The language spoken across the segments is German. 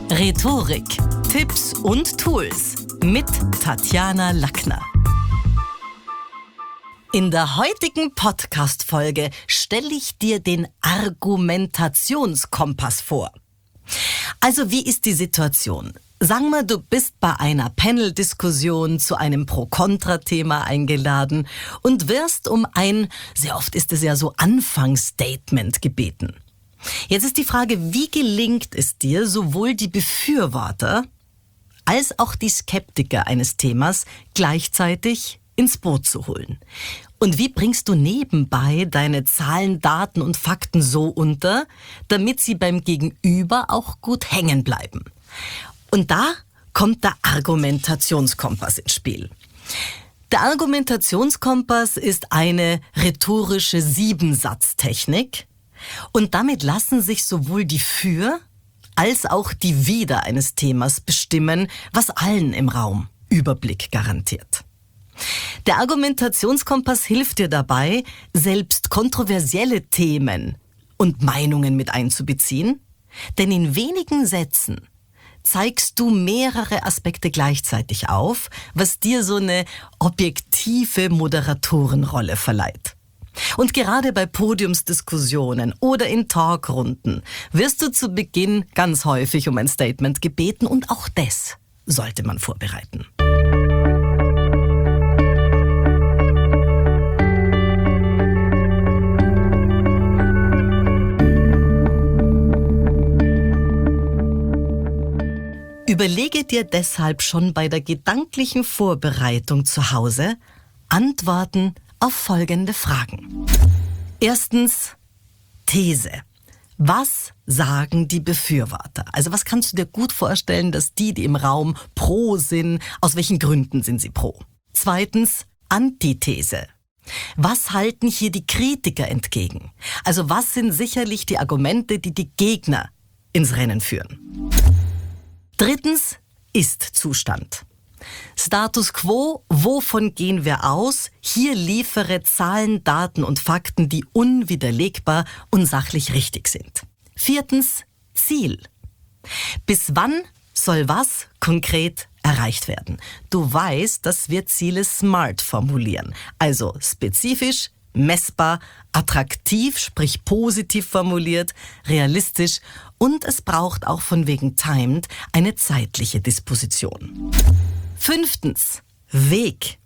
Rhetorik, Tipps und Tools mit Tatjana Lackner. In der heutigen Podcast-Folge stelle ich dir den Argumentationskompass vor. Also wie ist die Situation? Sagen wir, du bist bei einer Panel-Diskussion zu einem Pro-Kontra-Thema eingeladen und wirst um ein, sehr oft ist es ja so, Anfangsstatement gebeten. Jetzt ist die Frage, wie gelingt es dir, sowohl die Befürworter als auch die Skeptiker eines Themas gleichzeitig ins Boot zu holen? Und wie bringst du nebenbei deine Zahlen, Daten und Fakten so unter, damit sie beim Gegenüber auch gut hängen bleiben? Und da kommt der Argumentationskompass ins Spiel. Der Argumentationskompass ist eine rhetorische 7-Satz-Technik. Und damit lassen sich sowohl die Für- als auch die Wider eines Themas bestimmen, was allen im Raum Überblick garantiert. Der Argumentationskompass hilft dir dabei, selbst kontroversielle Themen und Meinungen mit einzubeziehen, denn in wenigen Sätzen zeigst du mehrere Aspekte gleichzeitig auf, was dir so eine objektive Moderatorenrolle verleiht. Und gerade bei Podiumsdiskussionen oder in Talkrunden wirst du zu Beginn ganz häufig um ein Statement gebeten und auch das sollte man vorbereiten. Überlege dir deshalb schon bei der gedanklichen Vorbereitung zu Hause Antworten auf folgende Fragen. Erstens, These. Was sagen die Befürworter? Also was kannst du dir gut vorstellen, dass die im Raum pro sind? Aus welchen Gründen sind sie pro? Zweitens, Antithese. Was halten hier die Kritiker entgegen? Also was sind sicherlich die Argumente, die die Gegner ins Rennen führen? Drittens, Ist-Zustand. Status quo, wovon gehen wir aus? Hier liefere Zahlen, Daten und Fakten, die unwiderlegbar und sachlich richtig sind. Viertens, Ziel. Bis wann soll was konkret erreicht werden? Du weißt, dass wir Ziele SMART formulieren. Also spezifisch, messbar, attraktiv, sprich positiv formuliert, realistisch und es braucht auch von wegen timed eine zeitliche Disposition. Fünftens, Weg.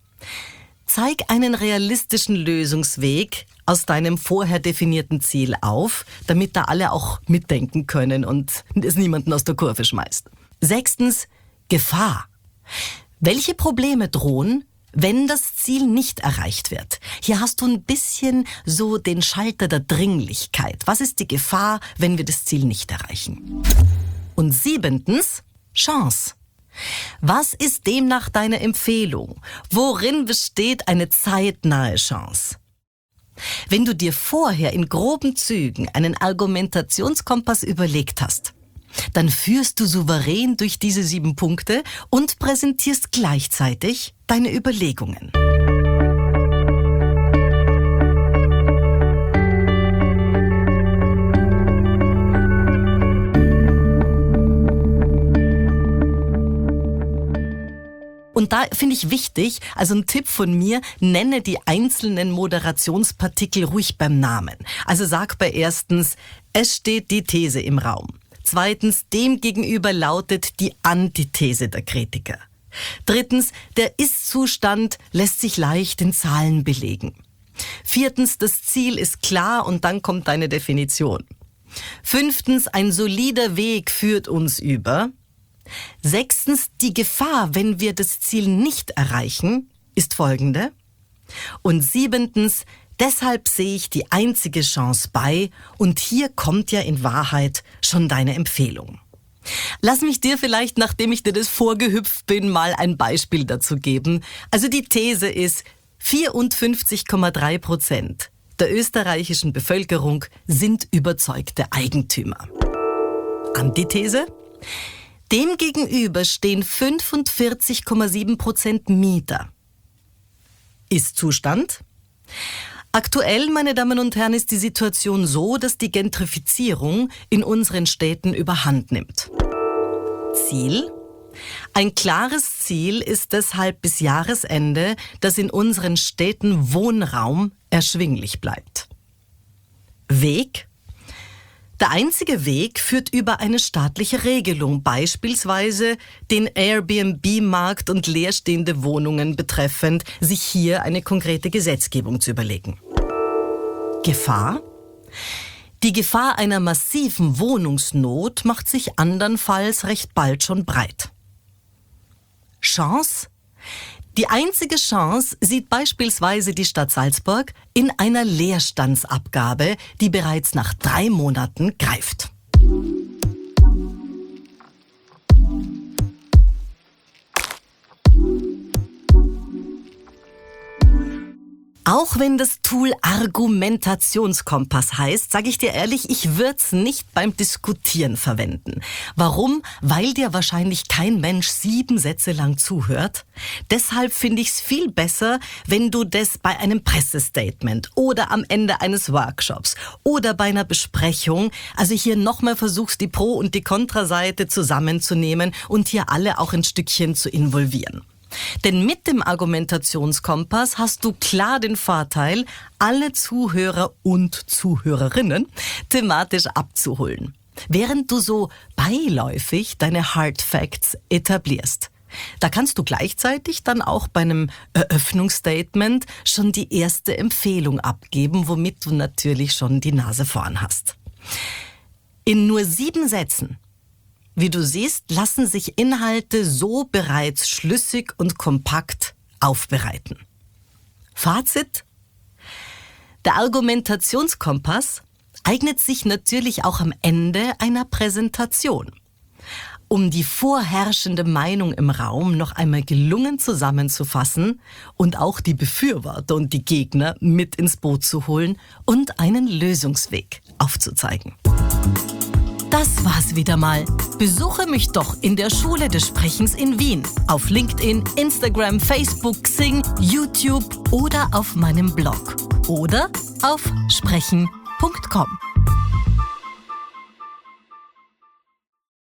Zeig einen realistischen Lösungsweg aus deinem vorher definierten Ziel auf, damit da alle auch mitdenken können und es niemanden aus der Kurve schmeißt. Sechstens, Gefahr. Welche Probleme drohen, wenn das Ziel nicht erreicht wird? Hier hast du ein bisschen so den Schalter der Dringlichkeit. Was ist die Gefahr, wenn wir das Ziel nicht erreichen? Und siebentens, Chance. Was ist demnach deine Empfehlung? Worin besteht eine zeitnahe Chance? Wenn du dir vorher in groben Zügen einen Argumentationskompass überlegt hast, dann führst du souverän durch diese 7 Punkte und präsentierst gleichzeitig deine Überlegungen. Und da finde ich wichtig, also ein Tipp von mir, nenne die einzelnen Moderationspartikel ruhig beim Namen. Also sag bei erstens, es steht die These im Raum. Zweitens, demgegenüber lautet die Antithese der Kritiker. Drittens, der Ist-Zustand lässt sich leicht in Zahlen belegen. Viertens, das Ziel ist klar und dann kommt deine Definition. Fünftens, ein solider Weg führt uns über. Sechstens, die Gefahr, wenn wir das Ziel nicht erreichen, ist folgende. Und siebentens, deshalb sehe ich die einzige Chance bei und hier kommt ja in Wahrheit schon deine Empfehlung. Lass mich dir vielleicht, nachdem ich dir das vorgehüpft bin, mal ein Beispiel dazu geben. Also die These ist, 54,3% der österreichischen Bevölkerung sind überzeugte Eigentümer. Antithese? Demgegenüber stehen 45,7% Mieter. Ist-Zustand? Aktuell, meine Damen und Herren, ist die Situation so, dass die Gentrifizierung in unseren Städten überhand nimmt. Ziel? Ein klares Ziel ist deshalb bis Jahresende, dass in unseren Städten Wohnraum erschwinglich bleibt. Weg? Der einzige Weg führt über eine staatliche Regelung, beispielsweise den Airbnb-Markt und leerstehende Wohnungen betreffend, sich hier eine konkrete Gesetzgebung zu überlegen. Gefahr? Die Gefahr einer massiven Wohnungsnot macht sich andernfalls recht bald schon breit. Chance? Die einzige Chance sieht beispielsweise die Stadt Salzburg in einer Leerstandsabgabe, die bereits nach 3 Monaten greift. Auch wenn das Tool Argumentationskompass heißt, sage ich dir ehrlich, ich würde es nicht beim Diskutieren verwenden. Warum? Weil dir wahrscheinlich kein Mensch 7 Sätze lang zuhört. Deshalb finde ich es viel besser, wenn du das bei einem Pressestatement oder am Ende eines Workshops oder bei einer Besprechung, also hier nochmal versuchst, die Pro- und die Kontraseite zusammenzunehmen und hier alle auch ein Stückchen zu involvieren. Denn mit dem Argumentationskompass hast du klar den Vorteil, alle Zuhörer und Zuhörerinnen thematisch abzuholen, während du so beiläufig deine Hard Facts etablierst. Da kannst du gleichzeitig dann auch bei einem Eröffnungsstatement schon die erste Empfehlung abgeben, womit du natürlich schon die Nase vorn hast. In nur 7 Sätzen, wie du siehst, lassen sich Inhalte so bereits schlüssig und kompakt aufbereiten. Fazit? Der Argumentationskompass eignet sich natürlich auch am Ende einer Präsentation, um die vorherrschende Meinung im Raum noch einmal gelungen zusammenzufassen und auch die Befürworter und die Gegner mit ins Boot zu holen und einen Lösungsweg aufzuzeigen. Das war's wieder mal. Besuche mich doch in der Schule des Sprechens in Wien. Auf LinkedIn, Instagram, Facebook, Xing, YouTube oder auf meinem Blog. Oder auf sprechen.com.